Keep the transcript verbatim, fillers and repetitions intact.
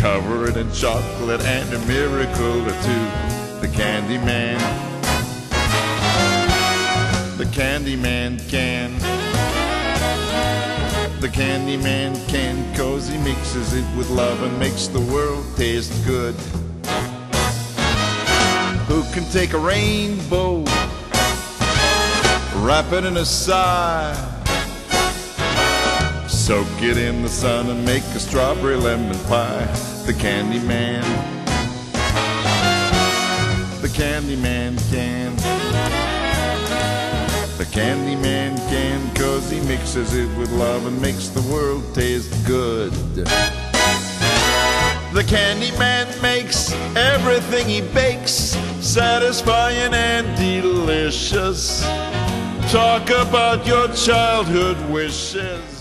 cover it in chocolate and a miracle or two. The Candy Man, the Candy Man can. The Candy Man can, 'cause he mixes it with love and makes the world taste good. Who can take a rainbow, wrap it in a sigh, soak it in the sun and make a strawberry lemon pie? The Candy Man, the Candy Man can. The Candy Man can, 'cause he mixes it with love and makes the world taste good. The Candy Man makes everything he bakes satisfying and delicious. Talk about your childhood wishes.